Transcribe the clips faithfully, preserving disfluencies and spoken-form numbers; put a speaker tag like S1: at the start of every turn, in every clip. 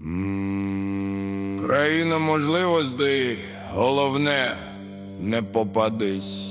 S1: Країна можливостей, головне – не попадись.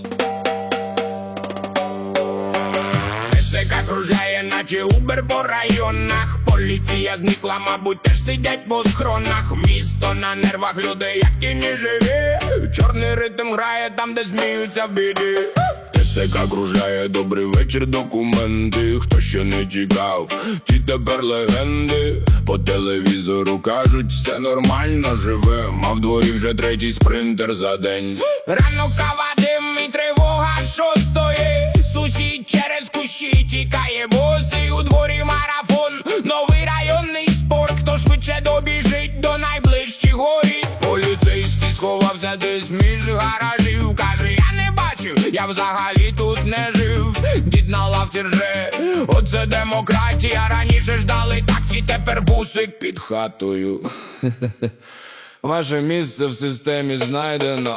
S1: ТЦК кружляє, наче Убер по районах. Поліція зникла, мабуть, теж сидять по схронах. Місто на нервах, люди як тіні живі. Чорний ритм грає там, де сміються в біді. ТЦК кружляє, добрий вечір, документи. Хто ще не тікав, ті тепер легенди. По телевізору кажуть, все нормально живе. Мав дворі вже третій спринтер за день. Рано кава, дим і тривога шостої. Сусід через кущі тікає босий. У дворі марафон, новий районний спорт. Хто швидше добіжить, до найближчих горіть. Поліцейський сховався десь між гаражів. Каже, я не бачив, я взагалі тут не жив. Дід на лавці рже, оце демократія. Раніше ждали таксі, тепер бусик під хатою. Ваше місце в системі знайдено.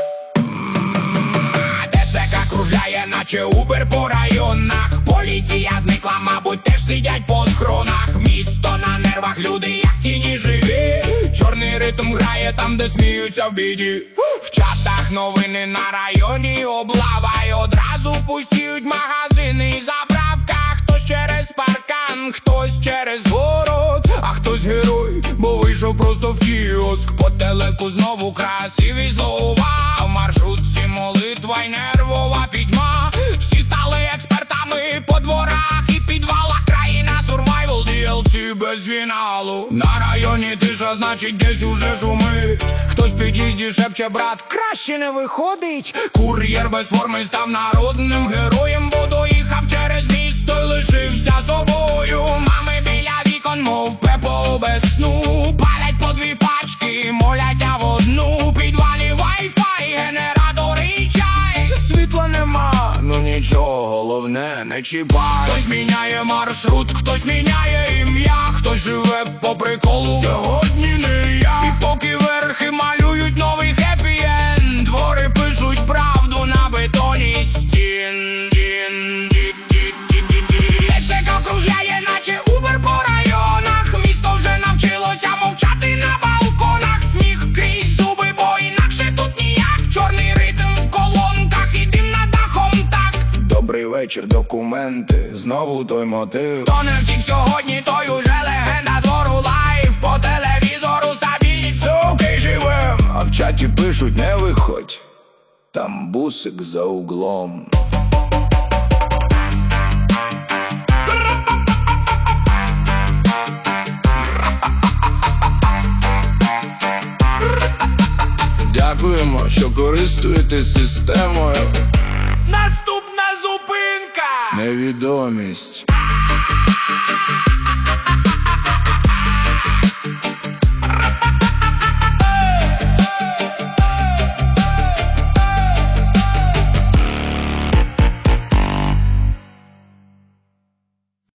S1: ТЦК кружляє, наче Убер по районах. Поліція зникла, мабуть, теж сидять по схронах. Місто на нервах, люди як тіні живі. Чорний ритм грає там, де сміються в біді. В чатах новини на районі облава. І одразу пустіють магазини і заправка. Хтось через паркан, хтось через город. А хтось герой, бо вийшов просто в кіоск. По телеку знову красиві слова. В маршрутці молитва й нервова пітьма. Всі стали експертами по дворах і підвалах. Країна сурвайвал, ді ел сі без фіналу. На районі тиша, значить десь уже шумить. Хтось в під'їзді шепче, брат, краще не виходить. Кур'єр без форми став народним героєм, бо доїхав через місто й лишився собою. Мами біля вікон, мов Пепо без сну. Палять по дві пачки, моляться в одну. Підвалі вай-фай, генератори і чай. Світла нема, ну нічого, головне не чіпай. Хтось міняє маршрут, хтось міняє ім'я. Хтось живе по приколу, сьогодні не я. І поки верхи малюють новий хеппі-енд, двори пишуть правду на бетоні стін. ТЦК кружляє, наче Убер по районах. Місто вже навчилося мовчати на балконах. Сміх крізь зуби, бо інакше тут ніяк. Чорний ритм в колонках і дим над дахом так. Добрий вечір, документи, знову той мотив. Хто не втік сьогодні, той уже легенда двору лайв. По телевізору стабільність, суки живем. А в чаті пишуть, не виходь, там бусик за углом. Дякуємо, що користуєтесь системою.
S2: Наступна зупинка!
S1: Невідомість.